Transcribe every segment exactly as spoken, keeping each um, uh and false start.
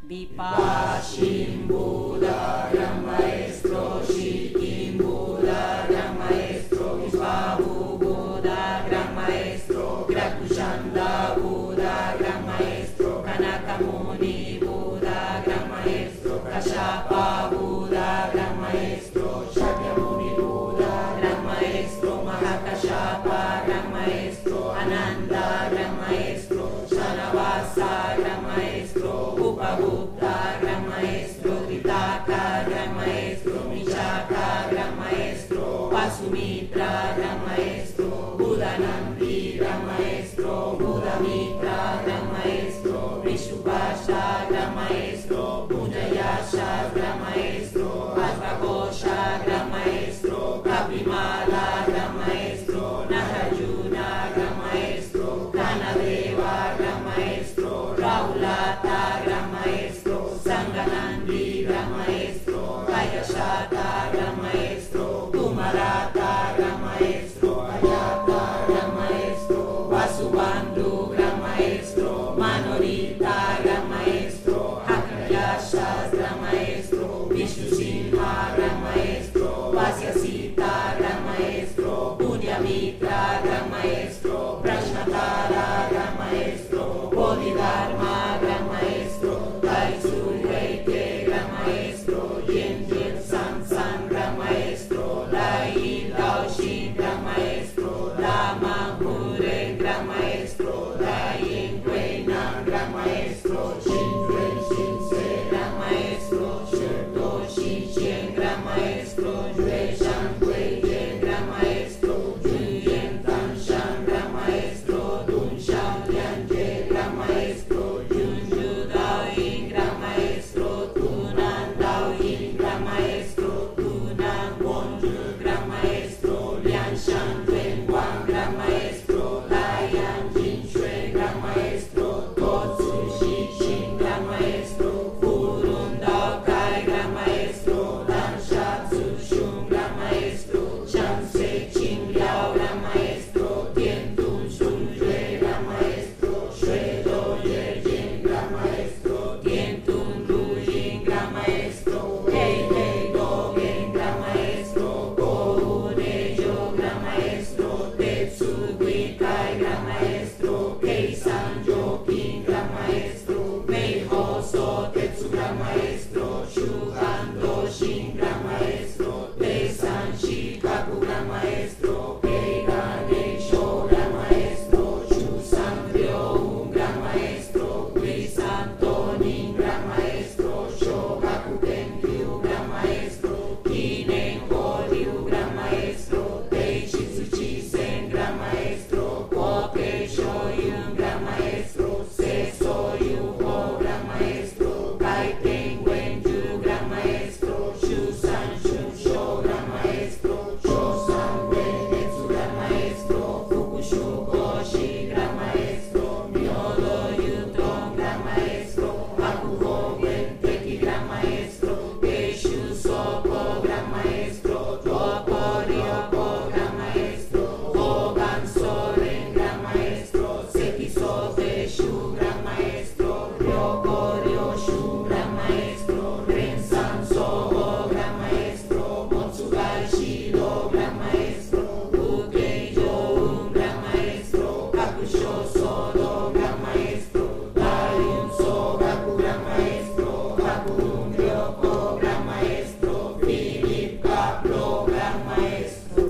Vipashin Buda, Gran Maestro, Shikin Buda, Gran Maestro, Vishvahu Buda, Gran Maestro, Grakushanda Buda, Gran Maestro, Kanakamuni Buda, Gran Maestro, Kashyapa Buda, Gran Maestro, Shakyamuni Buda, Gran Maestro, Mahakashyapa, Gran Maestro, Ananda, Gran Maestro, Shanavasa, Gran Maestro, Upagupta, Gran Maestro, Tritaka, Gran Maestro, Michaka, Gran Maestro, Vasumitra, Gran Maestro, Budanandi, Gran Maestro, Budamitra, Gran Maestro, Vishubhasha, Gran Maestro, Budayasha, Gran Maestro, Advagosha, Gran Maestro, Kapimala, Gran Maestro, Nagarjuna, Gran Maestro, Kanadeva, Gran Maestro, Raulata, Gran Maestro, Sanganandi, Gran Maestro, Kayashata, Gran Maestro, Kumarata, Gran Maestro, Ayata, Gran Maestro, Vasubandhu, Gran Maestro, Manorita, Gran Maestro, Hakayashas, Gran Maestro, Vishnusimha, Gran Maestro, Vasyasita, Gran Maestro, Punyamitra, Gran Maestro, Prashnatara, Gran Maestro, Bodhidharma, Gran Maestro, Taisurveite, Gran Maestro, Yenjil Sansan, Gran Maestro, Lai Laoshin, Gran Maestro, Lama Hure, Gran Maestro, Lai Nguenan, Gran Maestro, Shinjuen Shinse, Gran Maestro, Shirto Shinchen, Gran Maestro, Yue Shan Guiyen, Gran Maestro, Yuyen Tanshan, Gran Maestro, Dun Shan Lianje, Gran Maestro, Yun Yu Daoyin, Gran Maestro, Tunan Daoyin, Gran Maestro, Tunan Wonju, Gran Maestro, Lian Shan Yuen Wang, Gran Maestro, Lian Jin Shui, Gran Maestro, Totsu Shi Shin, Gran Maestro, Furun Dao Kai, Gran Maestro, Dan Shatsu Shun, Gran Maestro, Shan Se Chin Liao, Gran Maestro, Tien Tun Sun Yue, Gran Maestro, Shui Do Ye Jin, Gran Maestro, Tien Tun Lu Yin, Gran Maestro, Hei Hei Do Gen, Gran Maestro, Ko Ne Yo, Gran Maestro, Tetsu Gui Kai, Gran Maestro, Kei San Jokin, Gran Maestro, Mei Ho So Tetsu, Gran Maestro, Shuhan Do Shin, Gran Maestro, Te San Shikaku, Gran Maestro, Kei Gane Sho, Gran Maestro, Shu San Ryo, Gran Maestro, Gui San Tonin, Gran Maestro, Shogaku Tenkyu, Gran Maestro, Kinen Horyu, Gran Maestro, Teishitsu Chisen, Gran Maestro, Koke Shoyun, Gran Maestro, Se Soyu Ho, Gran Maestro, Kai Tenguenju, Gran Maestro, Shu San Shun Sho, Gran Maestro, Sho San Denetsu, Gran Maestro, Fukushu Koshi, Gran Maestro, Myodo Yutong, Gran Maestro, Hakuho Genteki, Gran Maestro, Keishu Soko, Gran Maestro, Topo Ryoko, Gran Maestro, Hogan Soren, Gran Maestro, Seki Sote Shu, Gran Maestro, Ryoko Ryoshu, Gran Maestro, Ren San Soho, Gran Maestro, Motsugai Shido, Gran Maestro, Ukei Youn, Gran Maestro, Kakusho Sodo, Gran Maestro, Daiun Sogaku, Gran Maestro, Hakun Ryoko, Gran Maestro, Philip Kaplo, Gran Maestro.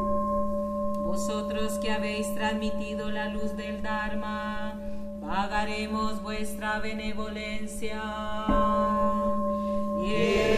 Vosotros que habéis transmitido la luz del Dharma, pagaremos vuestra benevolencia. Yeah.